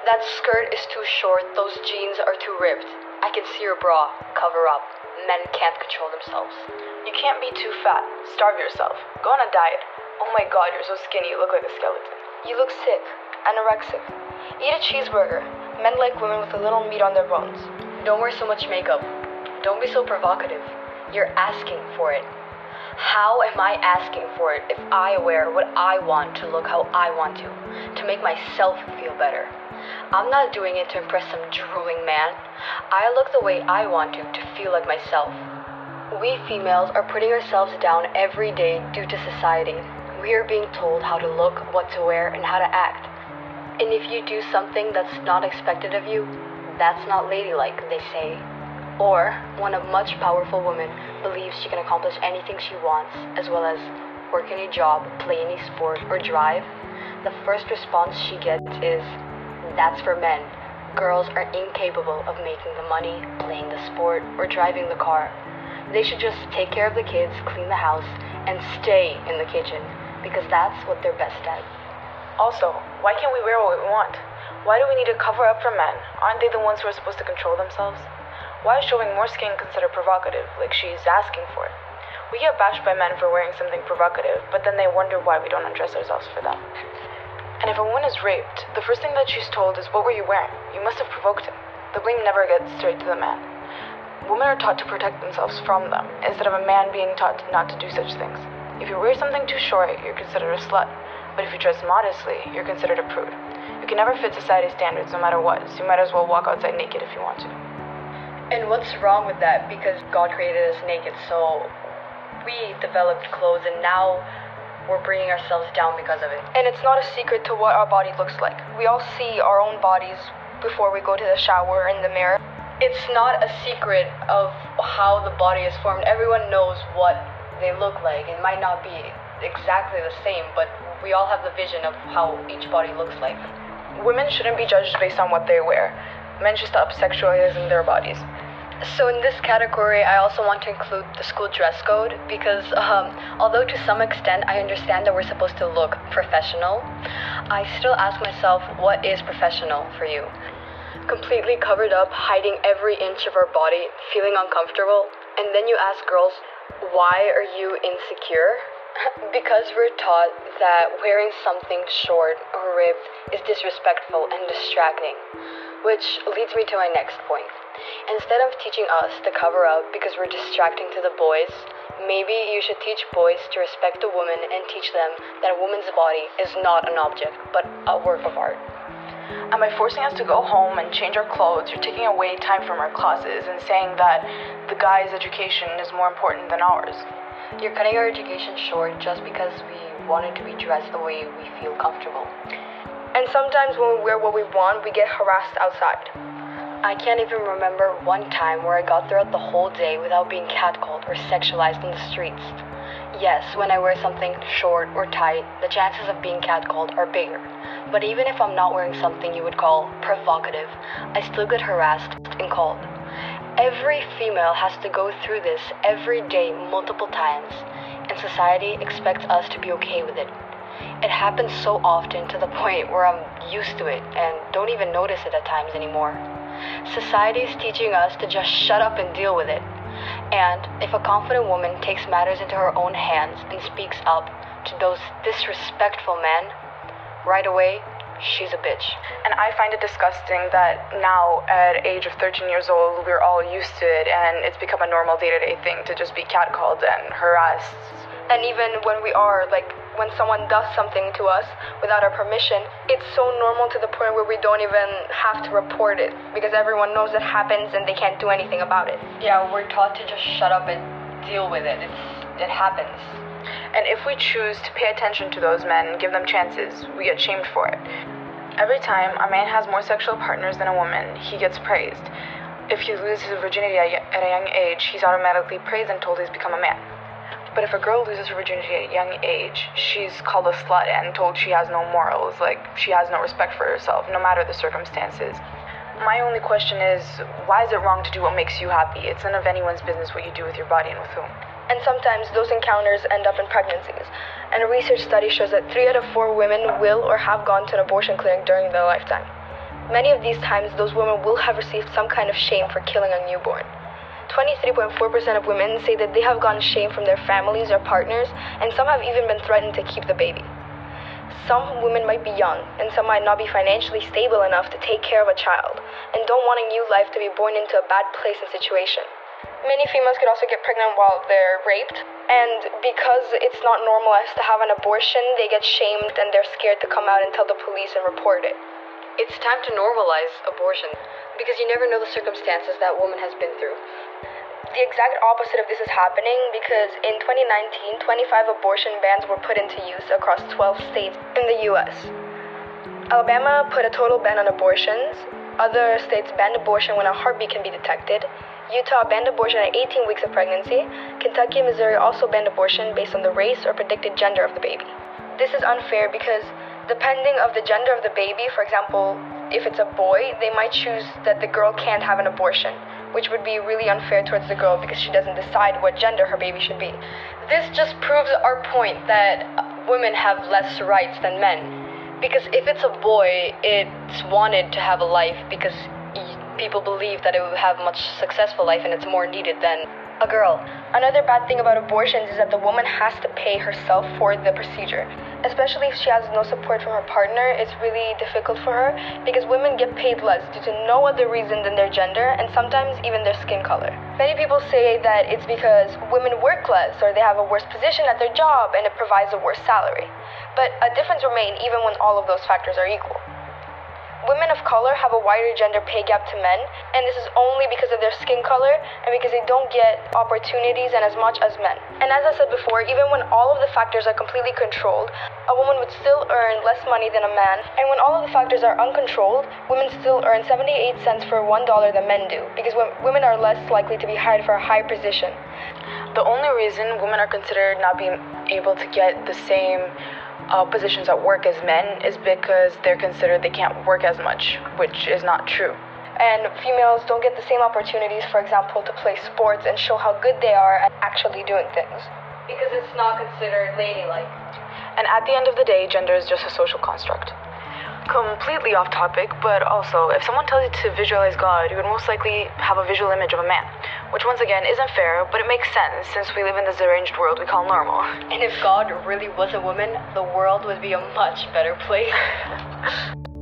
That skirt is too short, those jeans are too ripped. I can see your bra. Cover up. Men can't control themselves. You can't be too fat. Starve yourself. Go on a diet. Oh my god, you're so skinny, you look like a skeleton. You look sick. Anorexic. Eat a cheeseburger. Men like women with a little meat on their bones. Don't wear so much makeup. Don't be so provocative. You're asking for it. How am I asking for it if I wear what I want to look how I want to make myself feel better? I'm not doing it to impress some drooling man. I look the way I want to feel like myself. We females are putting ourselves down every day due to society. We are being told how to look, what to wear, and how to act. And if you do something that's not expected of you, that's not ladylike, they say. Or when a much powerful woman believes she can accomplish anything she wants, as well as work any job, play any sport, or drive, the first response she gets is, that's for men. Girls are incapable of making the money, playing the sport, or driving the car. They should just take care of the kids, clean the house, and stay in the kitchen, because that's what they're best at. Also, why can't we wear what we want? Why do we need to cover up for men? Aren't they the ones who are supposed to control themselves? Why is showing more skin considered provocative, like she's asking for it? We get bashed by men for wearing something provocative, but then they wonder why we don't undress ourselves for them. And if a woman is raped, the first thing that she's told is, what were you wearing? You must have provoked him. The blame never gets straight to the man. Women are taught to protect themselves from them, instead of a man being taught not to do such things. If you wear something too short, you're considered a slut. But if you dress modestly, you're considered a prude. You can never fit society's standards no matter what, so you might as well walk outside naked if you want to. And what's wrong with that? Because God created us naked, so we developed clothes and now we're bringing ourselves down because of it. And it's not a secret to what our body looks like. We all see our own bodies before we go to the shower in the mirror. It's not a secret of how the body is formed. Everyone knows what they look like. It might not be exactly the same, but we all have the vision of how each body looks like. Women shouldn't be judged based on what they wear. Men should stop sexualizing their bodies. So in this category, I also want to include the school dress code because although to some extent I understand that we're supposed to look professional, I still ask myself, what is professional for you? Completely covered up, hiding every inch of our body, feeling uncomfortable, and then you ask girls, why are you insecure? Because we're taught that wearing something short or ripped is disrespectful and distracting. Which leads me to my next point. Instead of teaching us to cover up because we're distracting to the boys, maybe you should teach boys to respect a woman and teach them that a woman's body is not an object, but a work of art. And by forcing us to go home and change our clothes, you're taking away time from our classes and saying that the guy's education is more important than ours. You're cutting our education short just because we wanted to be dressed the way we feel comfortable. And sometimes when we wear what we want, we get harassed outside. I can't even remember one time where I got throughout the whole day without being catcalled or sexualized in the streets. Yes, when I wear something short or tight, the chances of being catcalled are bigger. But even if I'm not wearing something you would call provocative, I still get harassed and called. Every female has to go through this every day multiple times, and society expects us to be okay with it. It happens so often to the point where I'm used to it and don't even notice it at times anymore. Society is teaching us to just shut up and deal with it. And if a confident woman takes matters into her own hands and speaks up to those disrespectful men, right away, she's a bitch. And I find it disgusting that now, at age of 13 years old, we're all used to it and it's become a normal day-to-day thing to just be catcalled and harassed. And even when we are, when someone does something to us without our permission, it's so normal to the point where we don't even have to report it because everyone knows it happens and they can't do anything about it. Yeah, we're taught to just shut up and deal with it. It happens. And if we choose to pay attention to those men and give them chances, we get shamed for it. Every time a man has more sexual partners than a woman, he gets praised. If he loses his virginity at a young age, he's automatically praised and told he's become a man. But if a girl loses her virginity at a young age, she's called a slut and told she has no morals, she has no respect for herself, no matter the circumstances. My only question is, why is it wrong to do what makes you happy? It's none of anyone's business what you do with your body and with whom. And sometimes those encounters end up in pregnancies. And a research study shows that 3 out of 4 women will or have gone to an abortion clinic during their lifetime. Many of these times, those women will have received some kind of shame for killing a newborn. 23.4% of women say that they have gotten shame from their families or partners, and some have even been threatened to keep the baby. Some women might be young, and some might not be financially stable enough to take care of a child, and don't want a new life to be born into a bad place and situation. Many females could also get pregnant while they're raped, and because it's not normalized to have an abortion, they get shamed and they're scared to come out and tell the police and report it. It's time to normalize abortion, because you never know the circumstances that woman has been through. The exact opposite of this is happening because in 2019, 25 abortion bans were put into use across 12 states in the US. Alabama put a total ban on abortions. Other states banned abortion when a heartbeat can be detected. Utah banned abortion at 18 weeks of pregnancy. Kentucky and Missouri also banned abortion based on the race or predicted gender of the baby. This is unfair because depending of the gender of the baby, for example, if it's a boy, they might choose that the girl can't have an abortion, which would be really unfair towards the girl because she doesn't decide what gender her baby should be. This just proves our point that women have less rights than men. Because if it's a boy, it's wanted to have a life because people believe that it will have a much successful life and it's more needed than a girl. Another bad thing about abortions is that the woman has to pay herself for the procedure. Especially if she has no support from her partner, it's really difficult for her because women get paid less due to no other reason than their gender and sometimes even their skin color. Many people say that it's because women work less or they have a worse position at their job and it provides a worse salary. But a difference remains even when all of those factors are equal. Women of color have a wider gender pay gap to men, and this is only because of their skin color and because they don't get opportunities and as much as men. And as I said before, even when all of the factors are completely controlled, a woman would still earn less money than a man. And when all of the factors are uncontrolled, women still earn 78 cents for $1 than men do, because women are less likely to be hired for a higher position. The only reason women are considered not being able to get the same positions at work as men is because they're considered they can't work as much, which is not true. And females don't get the same opportunities, for example, to play sports and show how good they are at actually doing things. Because it's not considered ladylike. And at the end of the day, gender is just a social construct. Completely off topic, but also, if someone tells you to visualize God, you would most likely have a visual image of a man, which once again isn't fair, but it makes sense since we live in this deranged world we call normal. And if God really was a woman, the world would be a much better place.